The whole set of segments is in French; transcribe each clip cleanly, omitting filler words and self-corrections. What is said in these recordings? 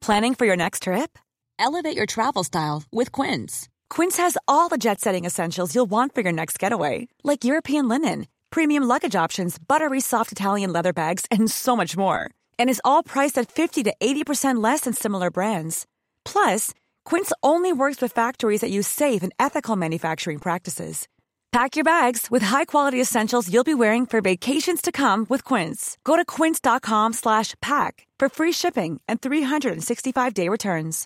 Planning for your next trip? Elevate your travel style with Quince. Quince has all the jet-setting essentials you'll want for your next getaway, like European linen, premium luggage options, buttery soft Italian leather bags, and so much more. And is all priced at 50 to 80% less than similar brands. Plus, Quince only works with factories that use safe and ethical manufacturing practices. Pack your bags with high-quality essentials you'll be wearing for vacations to come with Quince. Go to quince.com/pack for free shipping and 365-day returns.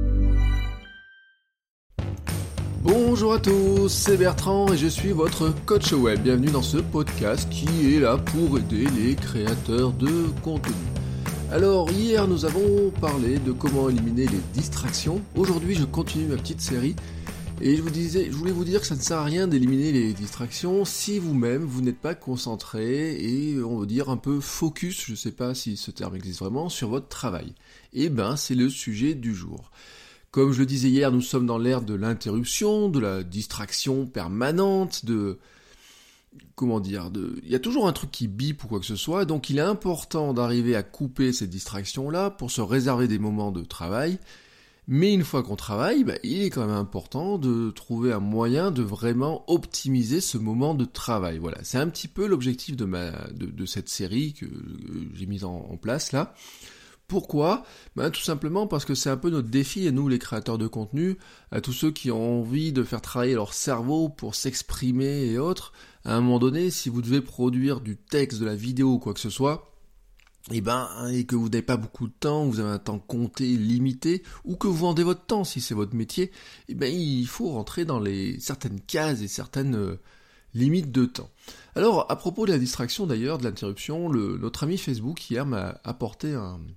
Bonjour à tous, c'est Bertrand et je suis votre coach web. Bienvenue dans ce podcast qui est là pour aider les créateurs de contenu. Alors hier nous avons parlé de comment éliminer les distractions. Aujourd'hui je continue ma petite série et je voulais vous dire que ça ne sert à rien d'éliminer les distractions si vous-même vous n'êtes pas concentré et on va dire un peu focus, je ne sais pas si ce terme existe vraiment, sur votre travail. Et c'est le sujet du jour. Comme je le disais hier, nous sommes dans l'ère de l'interruption, de la distraction permanente, il y a toujours un truc qui bip ou quoi que ce soit, donc il est important d'arriver à couper ces distractions-là pour se réserver des moments de travail. Mais une fois qu'on travaille, il est quand même important de trouver un moyen de vraiment optimiser ce moment de travail. Voilà, c'est un petit peu l'objectif de cette série que j'ai mise en place là. Pourquoi ? Tout simplement parce que c'est un peu notre défi à nous les créateurs de contenu, à tous ceux qui ont envie de faire travailler leur cerveau pour s'exprimer et autres. À un moment donné, si vous devez produire du texte, de la vidéo ou quoi que ce soit, et que vous n'avez pas beaucoup de temps, vous avez un temps compté, limité, ou que vous vendez votre temps si c'est votre métier, il faut rentrer dans certaines cases et certaines limites de temps. Alors, à propos de la distraction d'ailleurs, de l'interruption, notre ami Facebook hier m'a apporté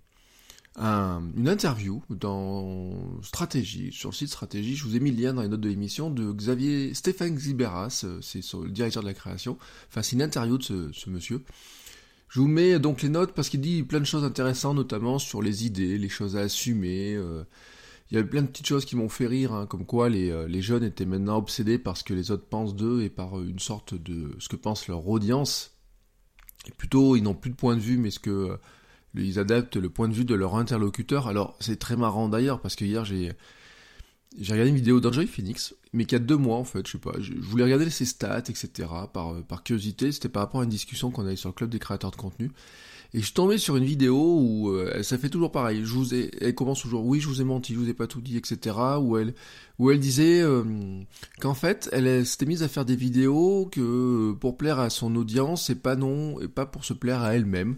une interview dans Stratégie, sur le site Stratégie, je vous ai mis le lien dans les notes de l'émission, de Stéphane Xiberas, c'est le directeur de la création, c'est une interview de ce monsieur. Je vous mets donc les notes parce qu'il dit plein de choses intéressantes, notamment sur les idées, les choses à assumer. Il y a plein de petites choses qui m'ont fait rire, comme quoi les jeunes étaient maintenant obsédés par ce que les autres pensent d'eux et par une sorte de ce que pense leur audience. Et plutôt, ils n'ont plus de point de vue, mais ils adaptent le point de vue de leur interlocuteur. Alors, c'est très marrant d'ailleurs, parce que hier, j'ai regardé une vidéo d'Enjoy Phoenix, mais qui a 2 mois en fait, je sais pas, je voulais regarder ses stats, etc., par curiosité, c'était par rapport à une discussion qu'on avait sur le club des créateurs de contenu, et je suis tombé sur une vidéo où ça fait toujours pareil, elle commence toujours, oui je vous ai menti, je vous ai pas tout dit, etc., où elle disait qu'en fait, elle s'était mise à faire des vidéos que pour plaire à son audience, et pas pour se plaire à elle-même.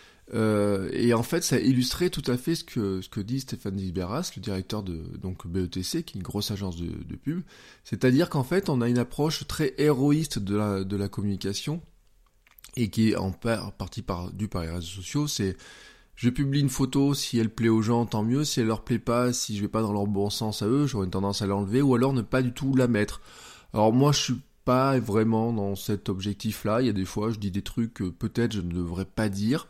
Et en fait, ça illustrait tout à fait ce que dit Stéphane Xiberas, le directeur de BETC, qui est une grosse agence de pub. C'est-à-dire qu'en fait, on a une approche très héroïste de la communication, et qui est en partie due par les réseaux sociaux. C'est, je publie une photo, si elle plaît aux gens, tant mieux. Si elle leur plaît pas, si je vais pas dans leur bon sens à eux, j'aurais une tendance à l'enlever, ou alors ne pas du tout la mettre. Alors moi, je suis pas vraiment dans cet objectif-là. Il y a des fois, je dis des trucs que peut-être je ne devrais pas dire.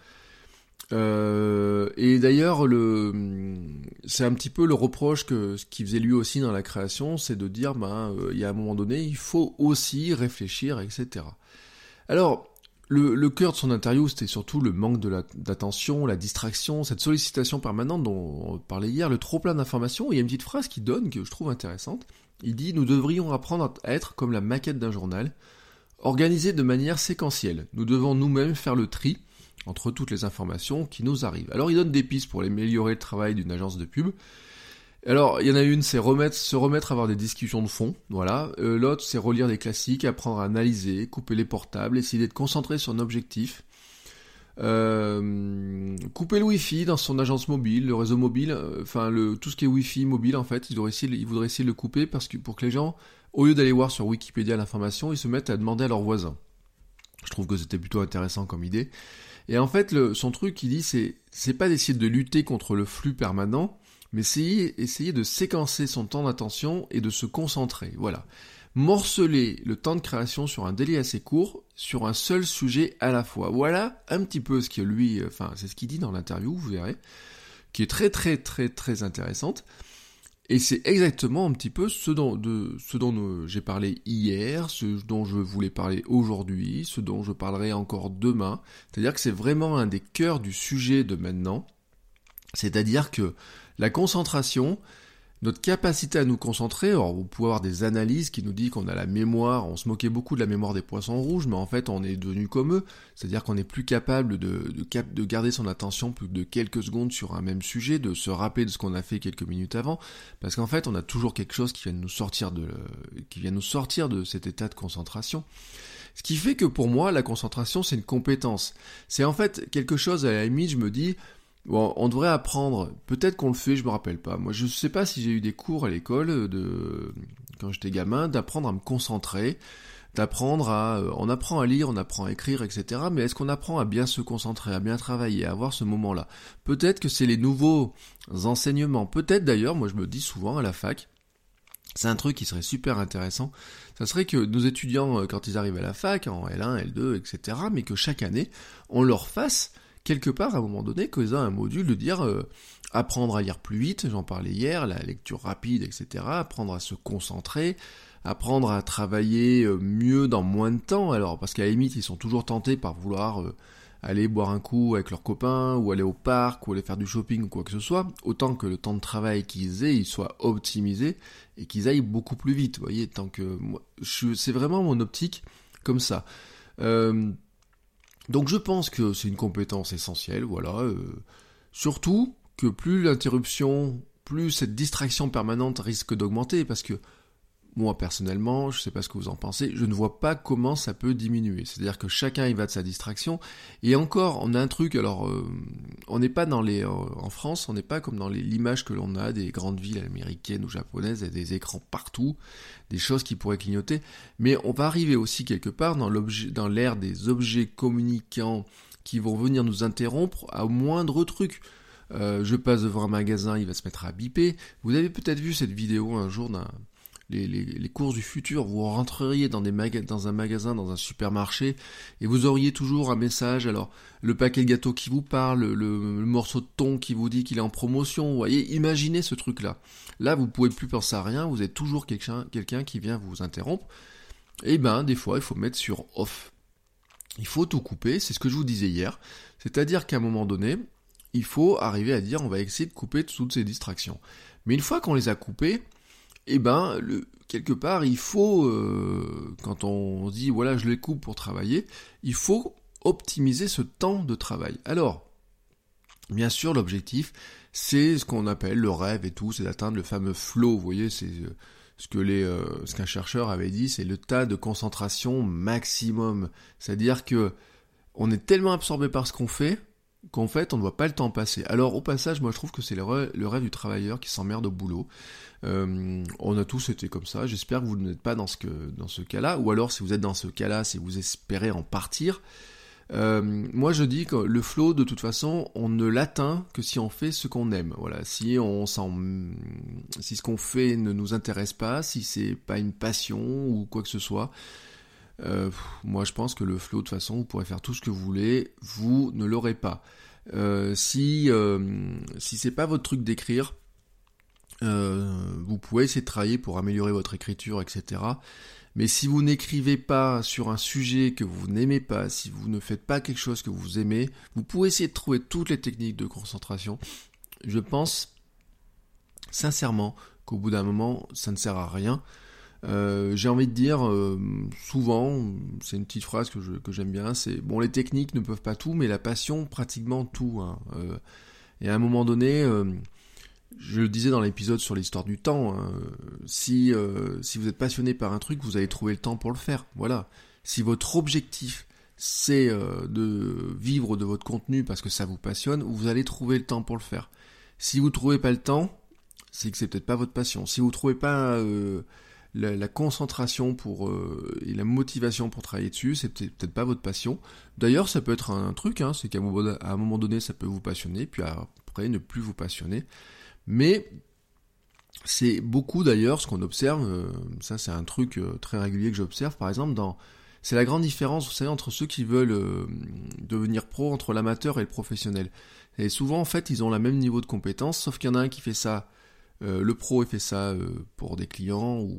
Et d'ailleurs, c'est un petit peu le reproche ce qu'il faisait lui aussi dans la création, c'est de dire, il y a un moment donné, il faut aussi réfléchir, etc. Alors, le cœur de son interview, c'était surtout le manque d'attention, la distraction, cette sollicitation permanente dont on parlait hier, le trop-plein d'informations. Et il y a une petite phrase qu'il donne que je trouve intéressante. Il dit « Nous devrions apprendre à être comme la maquette d'un journal, organisé de manière séquentielle. Nous devons nous-mêmes faire le tri entre toutes les informations qui nous arrivent. » Alors il donne des pistes pour améliorer le travail d'une agence de pub. Alors il y en a une, c'est se remettre à avoir des discussions de fond, voilà. L'autre, c'est relire des classiques, apprendre à analyser, couper les portables, essayer d'être concentré sur un objectif. Couper le Wi-Fi dans son agence mobile, le réseau mobile, tout ce qui est Wi-Fi mobile en fait, il voudrait essayer de le couper pour que les gens, au lieu d'aller voir sur Wikipédia l'information, ils se mettent à demander à leurs voisins. Je trouve que c'était plutôt intéressant comme idée. Et en fait, son truc, il dit, c'est pas d'essayer de lutter contre le flux permanent, mais essayer de séquencer son temps d'attention et de se concentrer. Voilà. Morceler le temps de création sur un délai assez court, sur un seul sujet à la fois. Voilà un petit peu ce que lui, c'est ce qu'il dit dans l'interview, vous verrez, qui est très très très très intéressante. Et c'est exactement un petit peu ce dont j'ai parlé hier, ce dont je voulais parler aujourd'hui, ce dont je parlerai encore demain. C'est-à-dire que c'est vraiment un des cœurs du sujet de maintenant. C'est-à-dire que La concentration, notre capacité à nous concentrer, alors vous pouvez avoir des analyses qui nous disent qu'on a la mémoire, on se moquait beaucoup de la mémoire des poissons rouges, mais en fait on est devenu comme eux, c'est-à-dire qu'on n'est plus capable de garder son attention plus de quelques secondes sur un même sujet, de se rappeler de ce qu'on a fait quelques minutes avant, parce qu'en fait on a toujours quelque chose qui vient nous sortir de cet état de concentration. Ce qui fait que pour moi, la concentration c'est une compétence. C'est en fait quelque chose, à la limite, je me dis, bon, on devrait apprendre, peut-être qu'on le fait, je me rappelle pas. Moi, je sais pas si j'ai eu des cours à l'école, quand j'étais gamin, d'apprendre à me concentrer, on apprend à lire, on apprend à écrire, etc. Mais est-ce qu'on apprend à bien se concentrer, à bien travailler, à avoir ce moment-là? Peut-être que c'est les nouveaux enseignements. Peut-être d'ailleurs, moi je me dis souvent à la fac, c'est un truc qui serait super intéressant, ça serait que nos étudiants, quand ils arrivent à la fac, en L1, L2, etc., mais que chaque année, on leur fasse quelque part, à un moment donné, qu'ils aient un module de dire apprendre à lire plus vite, j'en parlais hier, la lecture rapide, etc., apprendre à se concentrer, apprendre à travailler mieux dans moins de temps, alors parce qu'à la limite, ils sont toujours tentés par vouloir aller boire un coup avec leurs copains, ou aller au parc, ou aller faire du shopping, ou quoi que ce soit, autant que le temps de travail qu'ils aient, il soit optimisé, et qu'ils aillent beaucoup plus vite, vous voyez, tant que moi, c'est vraiment mon optique comme ça. Donc je pense que c'est une compétence essentielle, voilà. Surtout que plus l'interruption, plus cette distraction permanente risque d'augmenter, parce que moi personnellement, je sais pas ce que vous en pensez, je ne vois pas comment ça peut diminuer. C'est-à-dire que chacun y va de sa distraction. Et encore, on a un truc, alors on n'est pas en France, on n'est pas comme dans l'image que l'on a des grandes villes américaines ou japonaises, il y a des écrans partout, des choses qui pourraient clignoter. Mais on va arriver aussi quelque part dans l'ère des objets communicants qui vont venir nous interrompre à moindre truc. Je passe devant un magasin, il va se mettre à biper. Vous avez peut-être vu cette vidéo un jour les courses du futur, vous rentreriez dans un magasin, dans un supermarché, et vous auriez toujours un message, alors le paquet de gâteaux qui vous parle, le morceau de thon qui vous dit qu'il est en promotion, vous voyez, imaginez ce truc-là. Là, vous pouvez plus penser à rien, vous êtes toujours quelqu'un qui vient vous interrompre, et des fois, il faut mettre sur off. Il faut tout couper, c'est ce que je vous disais hier, c'est-à-dire qu'à un moment donné, il faut arriver à dire, on va essayer de couper toutes ces distractions. Mais une fois qu'on les a coupées, quelque part, il faut, quand on dit, voilà, je les coupe pour travailler, il faut optimiser ce temps de travail. Alors, bien sûr, l'objectif, c'est ce qu'on appelle le rêve et tout, c'est d'atteindre le fameux flow, vous voyez, c'est ce qu'un chercheur avait dit, c'est le tas de concentration maximum. C'est-à-dire que on est tellement absorbé par ce qu'on fait, qu'en fait, on ne voit pas le temps passer. Alors, au passage, moi, je trouve que c'est le rêve du travailleur qui s'emmerde au boulot. On a tous été comme ça. J'espère que vous n'êtes pas dans ce cas-là. Ou alors, si vous êtes dans ce cas-là, si vous espérez en partir. Moi, je dis que le flow, de toute façon, on ne l'atteint que si on fait ce qu'on aime. Voilà. Si ce qu'on fait ne nous intéresse pas, si c'est pas une passion ou quoi que ce soit. Moi je pense que le flow, de toute façon, vous pourrez faire tout ce que vous voulez, vous ne l'aurez pas. Si c'est pas votre truc d'écrire, vous pouvez essayer de travailler pour améliorer votre écriture, etc. Mais si vous n'écrivez pas sur un sujet que vous n'aimez pas, si vous ne faites pas quelque chose que vous aimez, vous pouvez essayer de trouver toutes les techniques de concentration. Je pense sincèrement qu'au bout d'un moment, ça ne sert à rien. J'ai envie de dire, souvent, c'est une petite phrase que j'aime bien, c'est bon, les techniques ne peuvent pas tout, mais la passion pratiquement tout. Hein. Et à un moment donné, je le disais dans l'épisode sur l'histoire du temps, hein, si vous êtes passionné par un truc, vous allez trouver le temps pour le faire. Voilà. Si votre objectif c'est de vivre de votre contenu parce que ça vous passionne, vous allez trouver le temps pour le faire. Si vous trouvez pas le temps, c'est que c'est peut-être pas votre passion. Si vous trouvez pas la concentration et la motivation pour travailler dessus, c'est peut-être pas votre passion. D'ailleurs, ça peut être un truc, hein, c'est qu'à un moment donné, ça peut vous passionner, puis après ne plus vous passionner. Mais c'est beaucoup d'ailleurs ce qu'on observe, ça c'est un truc très régulier que j'observe, par exemple, c'est la grande différence, vous savez, entre ceux qui veulent devenir pro, entre l'amateur et le professionnel. Et souvent, en fait, ils ont le même niveau de compétence, sauf qu'il y en a un qui fait ça. Le pro il fait ça pour des clients ou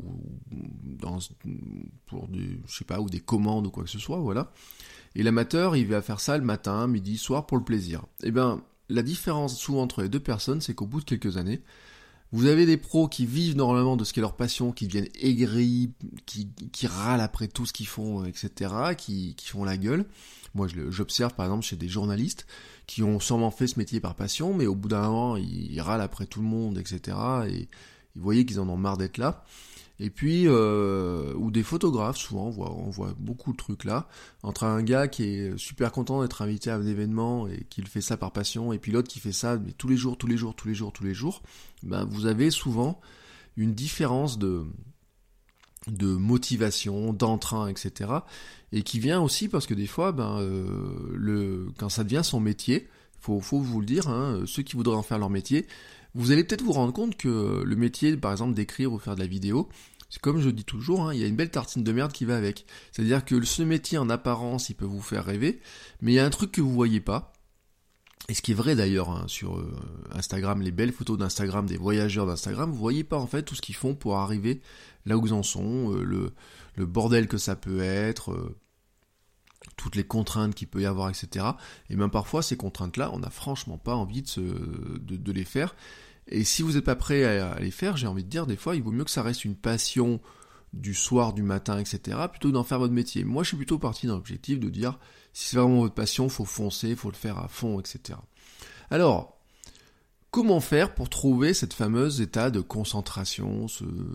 pour ou des commandes ou quoi que ce soit, voilà. Et l'amateur, il va faire ça le matin, midi, soir pour le plaisir. Eh ben, la différence souvent entre les deux personnes, c'est qu'au bout de quelques années, vous avez des pros qui vivent normalement de ce qu'est leur passion, qui deviennent aigris, qui râlent après tout ce qu'ils font, etc., qui font la gueule. Moi, j'observe par exemple chez des journalistes qui ont sûrement fait ce métier par passion, mais au bout d'un moment, ils râlent après tout le monde, etc., et vous voyez qu'ils en ont marre d'être là. Et puis, ou des photographes, souvent, on voit beaucoup de trucs là, entre un gars qui est super content d'être invité à un événement et qui fait ça par passion, et puis l'autre qui fait ça mais tous les jours, ben vous avez souvent une différence de motivation, d'entrain, etc. Et qui vient aussi parce que des fois, quand ça devient son métier, faut vous le dire, ceux qui voudraient en faire leur métier, vous allez peut-être vous rendre compte que le métier, par exemple, d'écrire ou faire de la vidéo, c'est comme je dis toujours, il y a une belle tartine de merde qui va avec. C'est-à-dire que ce métier, en apparence, il peut vous faire rêver, mais il y a un truc que vous voyez pas, et ce qui est vrai d'ailleurs sur Instagram, les belles photos d'Instagram, des voyageurs d'Instagram, vous voyez pas en fait tout ce qu'ils font pour arriver là où ils en sont, le bordel que ça peut être, toutes les contraintes qu'il peut y avoir, etc. Et même parfois, ces contraintes-là, on n'a franchement pas envie de les faire. Et si vous n'êtes pas prêt à les faire, j'ai envie de dire, des fois, il vaut mieux que ça reste une passion du soir, du matin, etc., plutôt que d'en faire votre métier. Moi, je suis plutôt parti dans l'objectif de dire, si c'est vraiment votre passion, faut foncer, faut le faire à fond, etc. Alors, comment faire pour trouver cette fameuse état de concentration,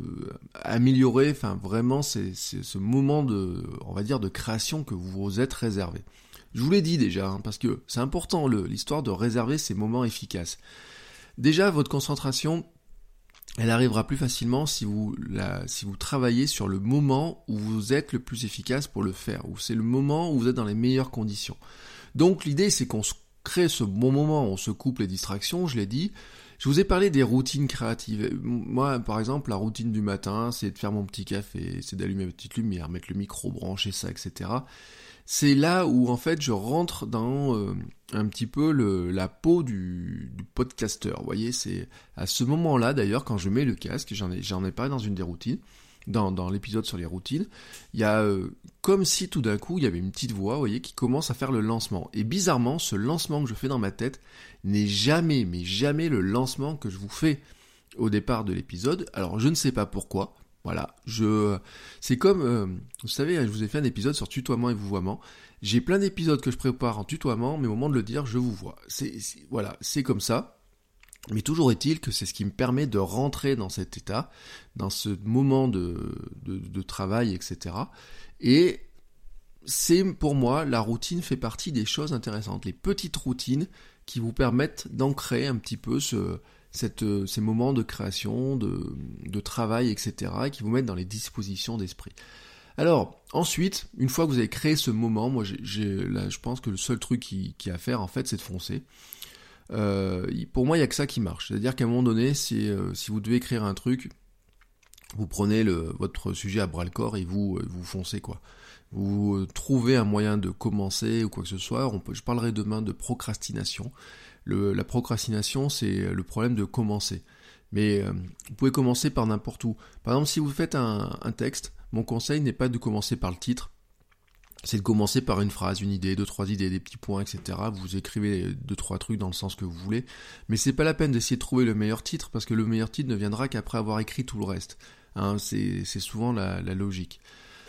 améliorer, vraiment ce moment on va dire, de création que vous vous êtes réservé. Je vous l'ai dit déjà, parce que c'est important l'histoire de réserver ces moments efficaces. Déjà, votre concentration, elle arrivera plus facilement si vous travaillez sur le moment où vous êtes le plus efficace pour le faire, où c'est le moment où vous êtes dans les meilleures conditions. Donc l'idée, c'est qu'on crée ce bon moment, on se coupe les distractions, je l'ai dit. Je vous ai parlé des routines créatives. Moi, par exemple, la routine du matin, c'est de faire mon petit café, c'est d'allumer ma petite lumière, mettre le micro, brancher ça, etc. C'est là où, en fait, je rentre dans un petit peu la peau du podcasteur. Vous voyez, c'est à ce moment-là, d'ailleurs, quand je mets le casque, j'en ai parlé dans une des routines, dans l'épisode sur les routines, il y a comme si tout d'un coup, il y avait une petite voix, vous voyez, qui commence à faire le lancement. Et bizarrement, ce lancement que je fais dans ma tête n'est jamais, mais jamais le lancement que je vous fais au départ de l'épisode. Alors, je ne sais pas pourquoi. Voilà, c'est comme, vous savez, je vous ai fait un épisode sur tutoiement et vouvoiement. J'ai plein d'épisodes que je prépare en tutoiement, mais au moment de le dire, je vous vois. Voilà, c'est comme ça. Mais toujours est-il que c'est ce qui me permet de rentrer dans cet état, dans ce moment de travail, etc. Et c'est, pour moi, la routine fait partie des choses intéressantes. Les petites routines qui vous permettent d'ancrer un petit peu ces moments de création, de travail, etc., et qui vous mettent dans les dispositions d'esprit. Alors, ensuite, une fois que vous avez créé ce moment, moi, là, je pense que le seul truc qu'il y a à faire, en fait, c'est de foncer. Pour moi, il n'y a que ça qui marche. C'est-à-dire qu'à un moment donné, si vous devez écrire un truc, vous prenez votre sujet à bras-le-corps et vous foncez, quoi. Vous trouvez un moyen de commencer ou quoi que ce soit. Je parlerai demain de procrastination. La procrastination, c'est le problème de commencer. Mais vous pouvez commencer par n'importe où. Par exemple, si vous faites un texte, mon conseil n'est pas de commencer par le titre, c'est de commencer par une phrase, une idée, 2-3 idées, des petits points, etc. Vous écrivez 2-3 trucs dans le sens que vous voulez, mais c'est pas la peine d'essayer de trouver le meilleur titre, parce que le meilleur titre ne viendra qu'après avoir écrit tout le reste. C'est souvent la logique.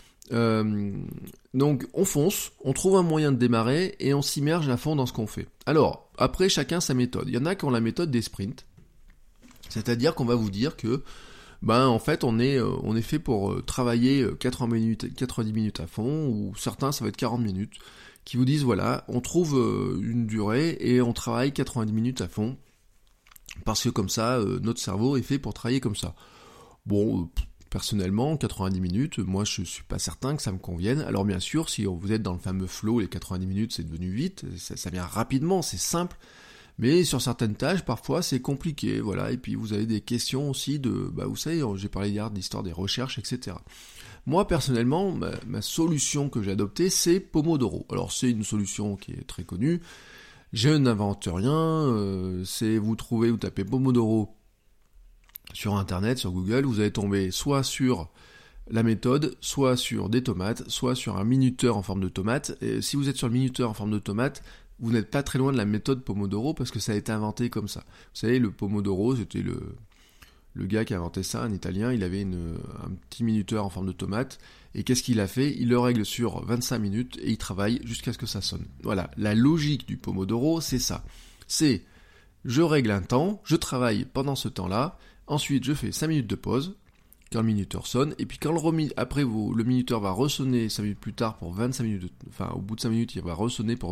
Donc on fonce, on trouve un moyen de démarrer et on s'immerge à fond dans ce qu'on fait. Alors, après chacun sa méthode. Il y en a qui ont la méthode des sprints, c'est-à-dire qu'on va vous dire que en fait on est fait pour travailler 90 minutes à fond, ou certains ça va être 40 minutes, qui vous disent voilà, on trouve une durée et on travaille 90 minutes à fond, parce que comme ça notre cerveau est fait pour travailler comme ça. Bon, personnellement, 90 minutes, moi je suis pas certain que ça me convienne. Alors bien sûr, si vous êtes dans le fameux flow, les 90 minutes c'est devenu vite, ça vient rapidement, c'est simple, mais sur certaines tâches, parfois c'est compliqué, voilà, et puis vous avez des questions aussi vous savez, j'ai parlé hier de l'histoire des recherches, etc. Moi personnellement, ma solution que j'ai adoptée, c'est Pomodoro. Alors c'est une solution qui est très connue, je n'invente rien, vous tapez Pomodoro sur internet, sur Google, vous allez tomber soit sur la méthode, soit sur des tomates, soit sur un minuteur en forme de tomate. Et si vous êtes sur le minuteur en forme de tomate, vous n'êtes pas très loin de la méthode Pomodoro parce que ça a été inventé comme ça. Vous savez, le Pomodoro, c'était le gars qui a inventé ça, un Italien, il avait un petit minuteur en forme de tomate, et qu'est-ce qu'il a fait? Il le règle sur 25 minutes et il travaille jusqu'à ce que ça sonne. Voilà, la logique du Pomodoro, c'est ça. C'est, je règle un temps, je travaille pendant ce temps-là, ensuite je fais 5 minutes de pause, quand le minuteur sonne, et puis quand le minuteur va ressonner 5 minutes plus tard pour 25 minutes, au bout de 5 minutes, il va ressonner pour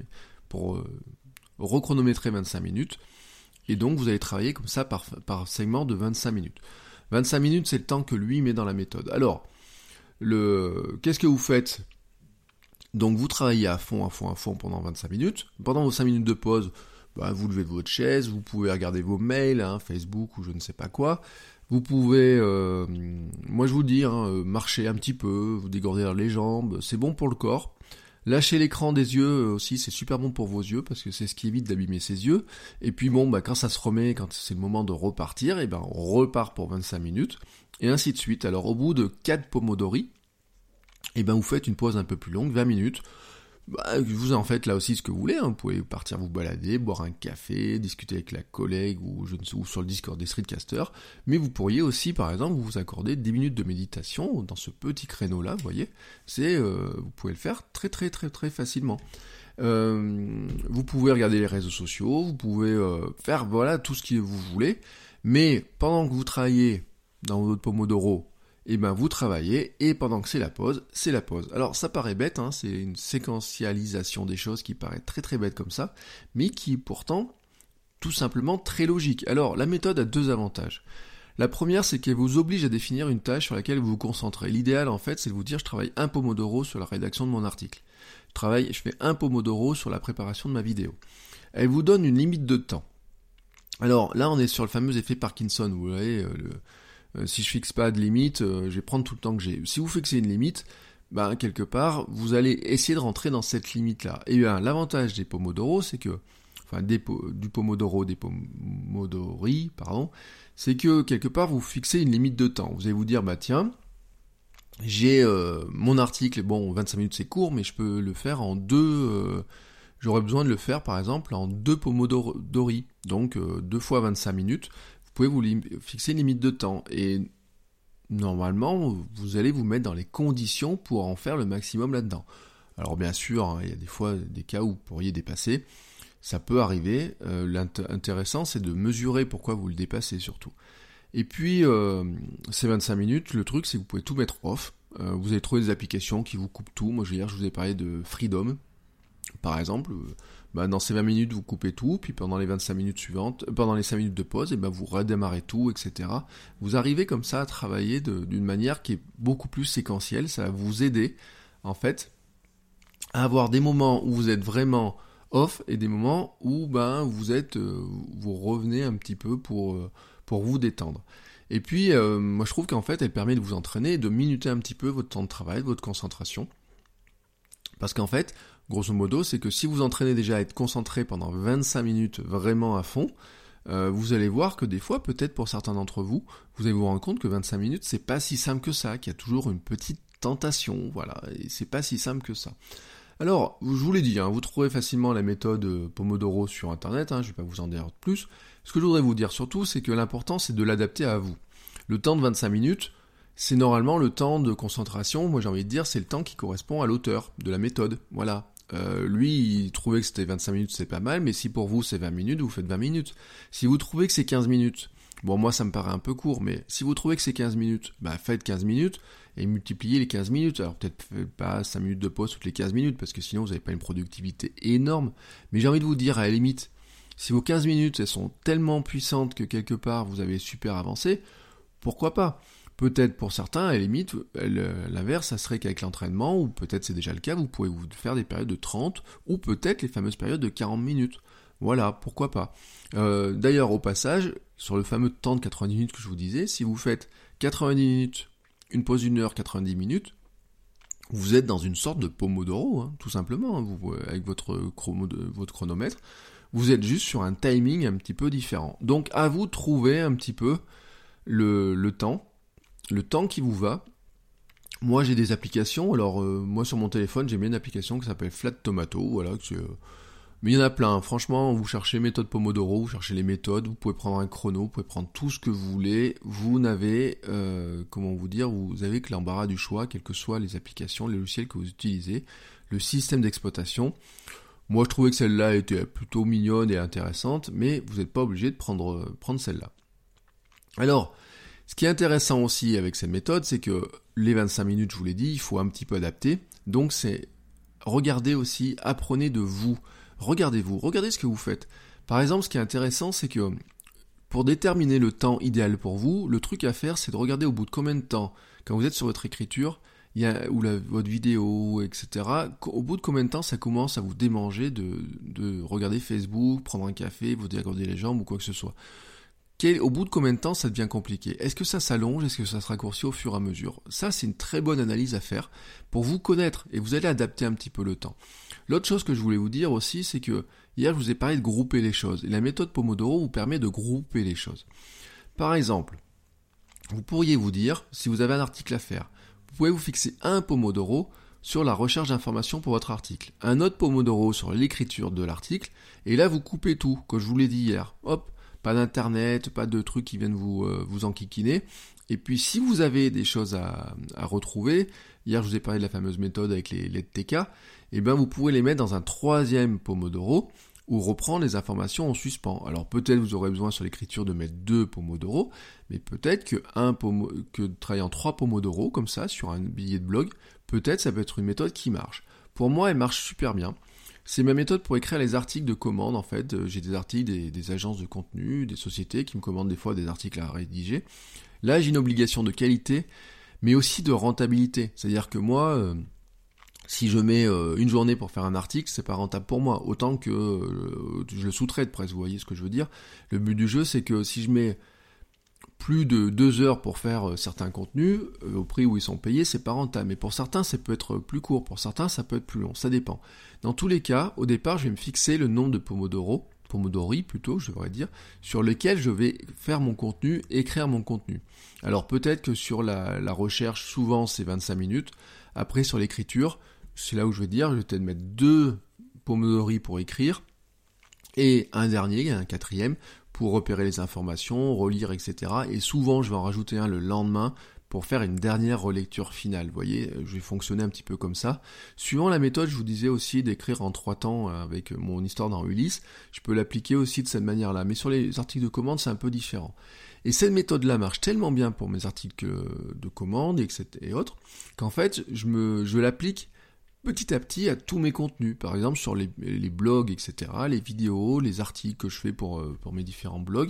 rechronométrer 25 minutes, et donc vous allez travailler comme ça par segment de 25 minutes. 25 minutes, c'est le temps que lui met dans la méthode. Alors, qu'est-ce que vous faites? Donc vous travaillez à fond pendant 25 minutes. Pendant vos 5 minutes de pause, vous levez de votre chaise, vous pouvez regarder vos mails, Facebook ou je ne sais pas quoi. Vous pouvez, moi je vous dis, marcher un petit peu, vous dégourdir les jambes, c'est bon pour le corps. Lâchez l'écran des yeux aussi, c'est super bon pour vos yeux, parce que c'est ce qui évite d'abîmer ses yeux. Et puis quand ça se remet, quand c'est le moment de repartir, on repart pour 25 minutes, et ainsi de suite. Alors au bout de 4 pomodori, vous faites une pause un peu plus longue, 20 minutes. Vous en faites là aussi ce que vous voulez, vous pouvez partir vous balader, boire un café, discuter avec la collègue ou sur le Discord des streetcasters, mais vous pourriez aussi par exemple vous accorder 10 minutes de méditation dans ce petit créneau là, vous voyez, vous pouvez le faire très très très très facilement. Vous pouvez regarder les réseaux sociaux, vous pouvez faire tout ce que vous voulez, mais pendant que vous travaillez dans votre Pomodoro, vous travaillez, et pendant que c'est la pause, c'est la pause. Alors ça paraît bête, c'est une séquentialisation des choses qui paraît très très bête comme ça, mais qui est pourtant tout simplement très logique. Alors la méthode a 2 avantages. La première, c'est qu'elle vous oblige à définir une tâche sur laquelle vous vous concentrez. L'idéal en fait, c'est de vous dire je travaille un Pomodoro sur la rédaction de mon article. Je fais un Pomodoro sur la préparation de ma vidéo. Elle vous donne une limite de temps. Alors là on est sur le fameux effet Parkinson, vous voyez, si je fixe pas de limite, je vais prendre tout le temps que j'ai. Si vous fixez une limite, quelque part, vous allez essayer de rentrer dans cette limite-là. Et bien, l'avantage des Pomodoro, c'est que, des Pomodori, c'est que quelque part, vous fixez une limite de temps. Vous allez vous dire, tiens, j'ai mon article, 25 minutes c'est court, mais je peux le faire en 2, j'aurais besoin de le faire, par exemple, en 2 Pomodori. Donc, 2 fois 25 minutes. Vous pouvez vous fixer une limite de temps et normalement vous allez vous mettre dans les conditions pour en faire le maximum là-dedans. Alors bien sûr, il y a des fois des cas où vous pourriez dépasser, ça peut arriver. L'intéressant c'est de mesurer pourquoi vous le dépassez surtout. Et puis ces 25 minutes, le truc c'est que vous pouvez tout mettre off. Vous allez trouver des applications qui vous coupent tout. Moi je vous ai parlé de Freedom par exemple. Dans ces 20 minutes, vous coupez tout, puis pendant les 25 minutes suivantes, pendant les 5 minutes de pause, vous redémarrez tout, etc. Vous arrivez comme ça à travailler d'une manière qui est beaucoup plus séquentielle. Ça va vous aider, en fait, à avoir des moments où vous êtes vraiment off et des moments où vous revenez un petit peu pour vous détendre. Et puis, moi je trouve qu'en fait, elle permet de vous entraîner et de minuter un petit peu votre temps de travail, votre concentration. Parce qu'en fait, grosso modo, c'est que si vous entraînez déjà à être concentré pendant 25 minutes vraiment à fond, vous allez voir que des fois, peut-être pour certains d'entre vous, vous allez vous rendre compte que 25 minutes, c'est pas si simple que ça, qu'il y a toujours une petite tentation, et c'est pas si simple que ça. Alors, je vous l'ai dit, vous trouverez facilement la méthode Pomodoro sur internet, je vais pas vous en dire plus. Ce que je voudrais vous dire surtout, c'est que l'important, c'est de l'adapter à vous. Le temps de 25 minutes, c'est normalement le temps de concentration, moi j'ai envie de dire, c'est le temps qui correspond à l'auteur de la méthode, voilà. Lui, il trouvait que c'était 25 minutes, c'est pas mal, mais si pour vous c'est 20 minutes, vous faites 20 minutes. Si vous trouvez que c'est 15 minutes, moi ça me paraît un peu court, mais si vous trouvez que c'est 15 minutes, faites 15 minutes et multipliez les 15 minutes. Alors peut-être pas 5 minutes de pause toutes les 15 minutes, parce que sinon vous n'avez pas une productivité énorme, mais j'ai envie de vous dire, à la limite, si vos 15 minutes, elles sont tellement puissantes que quelque part vous avez super avancé, pourquoi pas ? Peut-être pour certains, à la limite, l'inverse, ça serait qu'avec l'entraînement, ou peut-être c'est déjà le cas, vous pouvez vous faire des périodes de 30, ou peut-être les fameuses périodes de 40 minutes. Voilà, pourquoi pas. D'ailleurs, au passage, sur le fameux temps de 90 minutes que je vous disais, si vous faites 90 minutes, une pause d'une heure, 90 minutes, vous êtes dans une sorte de Pomodoro, tout simplement, vous, avec votre chronomètre, vous êtes juste sur un timing un petit peu différent. Donc, à vous de trouver un petit peu le temps qui vous va. Moi j'ai des applications, alors moi sur mon téléphone j'ai mis une application qui s'appelle Flat Tomato, voilà, Mais il y en a plein, franchement, vous cherchez méthode Pomodoro, vous cherchez les méthodes, vous pouvez prendre un chrono, vous pouvez prendre tout ce que vous voulez, vous n'avez, vous avez que l'embarras du choix, quelles que soient les applications, les logiciels que vous utilisez, le système d'exploitation. Moi, je trouvais que celle-là était plutôt mignonne et intéressante, mais vous n'êtes pas obligé de prendre celle-là. Alors, ce qui est intéressant aussi avec cette méthode, c'est que les 25 minutes, je vous l'ai dit, il faut un petit peu adapter. Donc, c'est regardez aussi, apprenez de vous. Regardez-vous, regardez ce que vous faites. Par exemple, ce qui est intéressant, c'est que pour déterminer le temps idéal pour vous, le truc à faire, c'est de regarder au bout de combien de temps, quand vous êtes sur votre écriture, votre vidéo, etc., au bout de combien de temps ça commence à vous démanger de regarder Facebook, prendre un café, vous dégourdir les jambes ou quoi que ce soit. Au bout de combien de temps ça devient compliqué? Est-ce que ça s'allonge? Est-ce que ça se raccourcit au fur et à mesure? Ça, c'est une très bonne analyse à faire pour vous connaître et vous allez adapter un petit peu le temps. L'autre chose que je voulais vous dire aussi, c'est que hier, je vous ai parlé de grouper les choses. Et la méthode Pomodoro vous permet de grouper les choses. Par exemple, vous pourriez vous dire, si vous avez un article à faire, vous pouvez vous fixer un Pomodoro sur la recherche d'informations pour votre article, un autre Pomodoro sur l'écriture de l'article, et là, vous coupez tout, comme je vous l'ai dit hier. Hop, pas d'internet, pas de trucs qui viennent vous enquiquiner. Et puis si vous avez des choses à retrouver, hier je vous ai parlé de la fameuse méthode avec les TK, et bien vous pouvez les mettre dans un troisième Pomodoro ou reprendre les informations en suspens. Alors peut-être vous aurez besoin sur l'écriture de mettre 2 Pomodoro, mais peut-être que de travailler en 3 Pomodoro comme ça sur un billet de blog, peut-être ça peut être une méthode qui marche. Pour moi elle marche super bien. C'est ma méthode pour écrire les articles de commande en fait. J'ai des articles des agences de contenu, des sociétés qui me commandent des fois des articles à rédiger. Là j'ai une obligation de qualité, mais aussi de rentabilité. C'est-à-dire que moi, si je mets une journée pour faire un article, c'est pas rentable pour moi. Autant que je le sous-traite presque, vous voyez ce que je veux dire. Le but du jeu c'est que si je mets plus de 2 heures pour faire certains contenus, au prix où ils sont payés, c'est pas rentable. Mais pour certains, ça peut être plus court, pour certains, ça peut être plus long, ça dépend. Dans tous les cas, au départ, je vais me fixer le nombre de Pomodori plutôt, je devrais dire, sur lequel je vais faire mon contenu, écrire mon contenu. Alors peut-être que sur la recherche, souvent c'est 25 minutes. Après, sur l'écriture, c'est là où je vais dire, je vais peut-être mettre 2 Pomodori pour écrire, et un dernier, un quatrième, pour repérer les informations, relire, etc. Et souvent, je vais en rajouter un le lendemain pour faire une dernière relecture finale. Vous voyez, je vais fonctionner un petit peu comme ça. Suivant la méthode, je vous disais aussi d'écrire en 3 temps avec mon histoire dans Ulysse. Je peux l'appliquer aussi de cette manière-là. Mais sur les articles de commande, c'est un peu différent. Et cette méthode-là marche tellement bien pour mes articles de commande et autres, qu'en fait, je l'applique petit à petit à tous mes contenus, par exemple sur les blogs, etc., les vidéos, les articles que je fais pour mes différents blogs.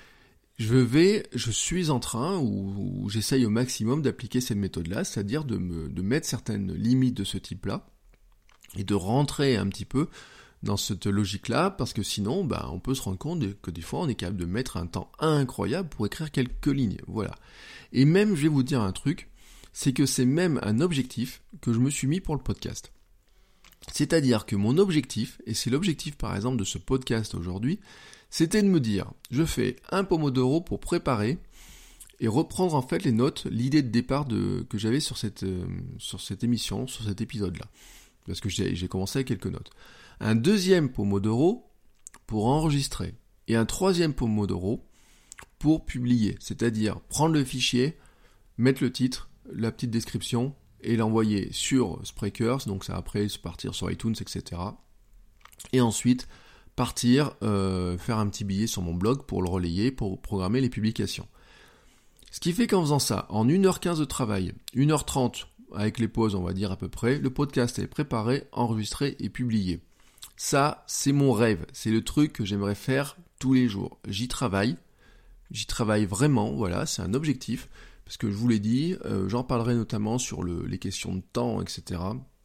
Je suis en train, ou j'essaye au maximum d'appliquer cette méthode-là, c'est-à-dire de mettre certaines limites de ce type-là, et de rentrer un petit peu dans cette logique-là, parce que sinon, on peut se rendre compte que des fois, on est capable de mettre un temps incroyable pour écrire quelques lignes, voilà. Et même, je vais vous dire un truc, c'est que c'est même un objectif que je me suis mis pour le podcast. C'est-à-dire que mon objectif, et c'est l'objectif par exemple de ce podcast aujourd'hui, c'était de me dire, je fais un Pomodoro pour préparer et reprendre en fait les notes, l'idée de départ que j'avais sur cette émission, sur cet épisode-là. Parce que j'ai commencé avec quelques notes. Un deuxième Pomodoro pour enregistrer. Et un troisième Pomodoro pour publier. C'est-à-dire prendre le fichier, mettre le titre, la petite description et l'envoyer sur Spreaker, donc ça après partir sur iTunes, etc. Et ensuite partir faire un petit billet sur mon blog pour le relayer, pour programmer les publications. Ce qui fait qu'en faisant ça, en 1h15 de travail, 1h30 avec les pauses on va dire à peu près, le podcast est préparé, enregistré et publié. Ça, c'est mon rêve, c'est le truc que j'aimerais faire tous les jours. J'y travaille vraiment, voilà, c'est un objectif. Parce que je vous l'ai dit, j'en parlerai notamment sur les questions de temps, etc.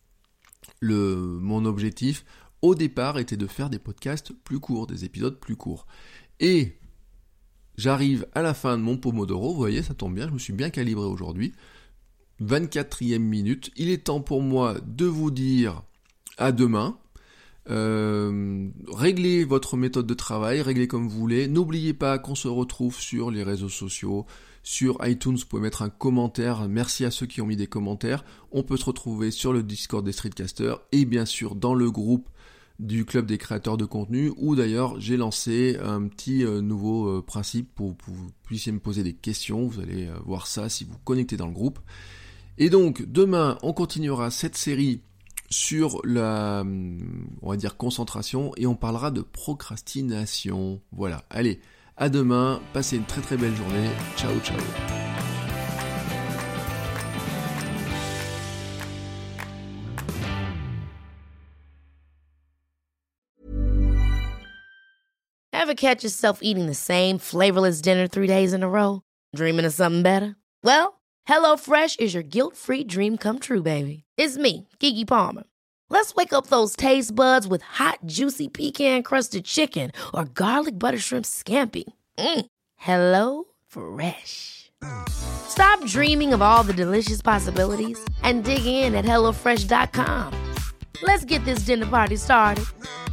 Mon objectif, au départ, était de faire des podcasts plus courts, des épisodes plus courts. Et j'arrive à la fin de mon Pomodoro, vous voyez, ça tombe bien, je me suis bien calibré aujourd'hui. 24e minute, il est temps pour moi de vous dire à demain. Réglez votre méthode de travail, réglez comme vous voulez. N'oubliez pas qu'on se retrouve sur les réseaux sociaux. Sur iTunes, vous pouvez mettre un commentaire. Merci à ceux qui ont mis des commentaires. On peut se retrouver sur le Discord des Streetcasters et bien sûr dans le groupe du club des créateurs de contenu, où d'ailleurs j'ai lancé un petit nouveau principe pour que vous puissiez me poser des questions. Vous allez voir ça si vous connectez dans le groupe. Et donc demain on continuera cette série sur la, on va dire, concentration, et on parlera de procrastination. Voilà, allez, à demain, passez une très très belle journée, ciao ciao. Ever catch yourself eating the same flavorless dinner 3 days in a row? Dreaming of something better? Well, HelloFresh is your guilt-free dream come true, baby. It's me, Keke Palmer. Let's wake up those taste buds with hot, juicy pecan-crusted chicken or garlic butter shrimp scampi. Hello Fresh. Stop dreaming of all the delicious possibilities and dig in at HelloFresh.com. Let's get this dinner party started.